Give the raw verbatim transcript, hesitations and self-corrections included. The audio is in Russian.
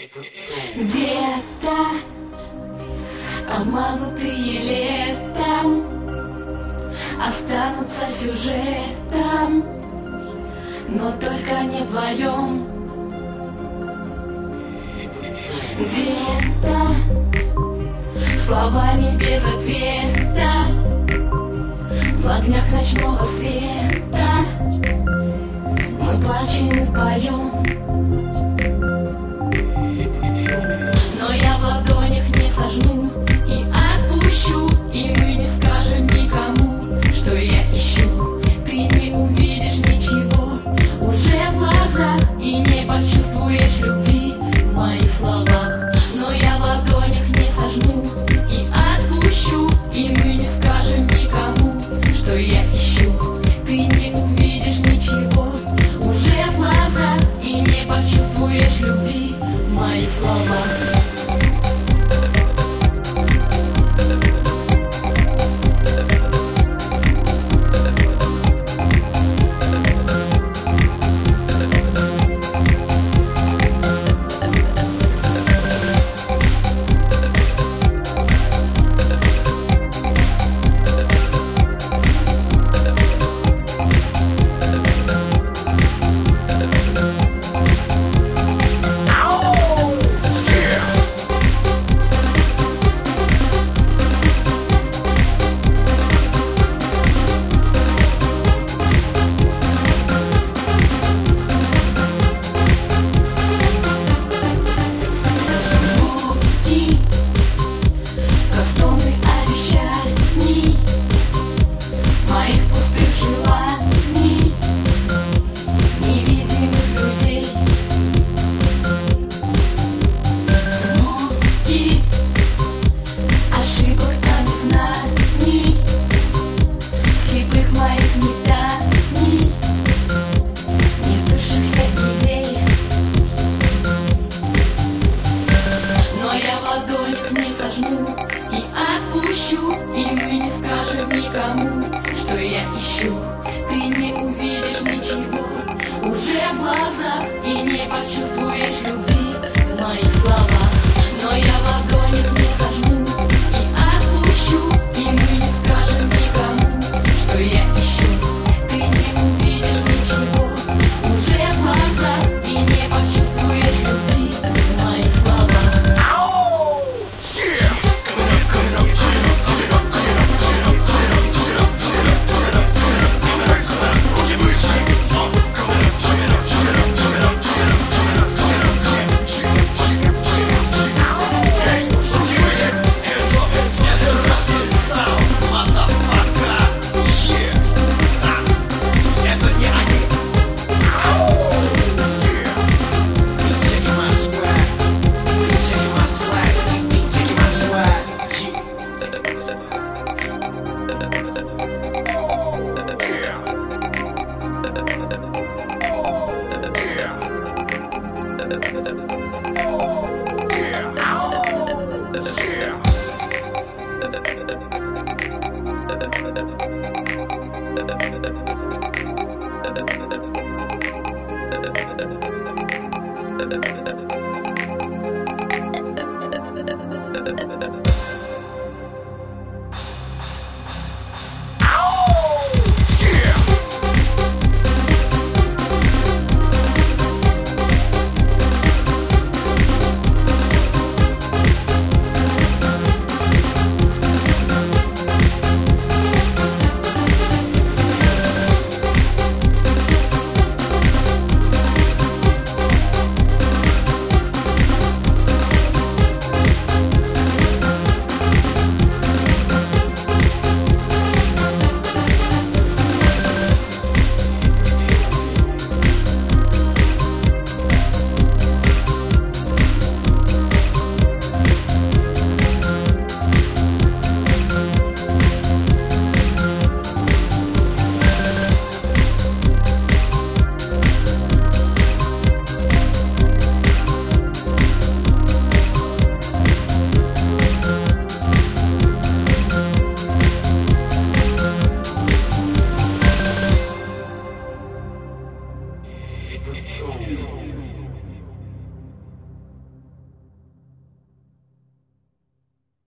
Где-то обманутые летом останутся сюжетом, но только не вдвоем. Где-то словами без ответа в огнях ночного света мы плачем и поем. Но я в ладонях не сожму и отпущу, и мы не скажем никому, что я ищу. Ты не увидишь ничего уже в глазах и не почувствуешь любви в моих словах. Но я в ладонях не сожму и отпущу, и мы не скажем никому, что я ищу. Ты не увидишь ничего уже в глазах и не почувствуешь любви в моих словах.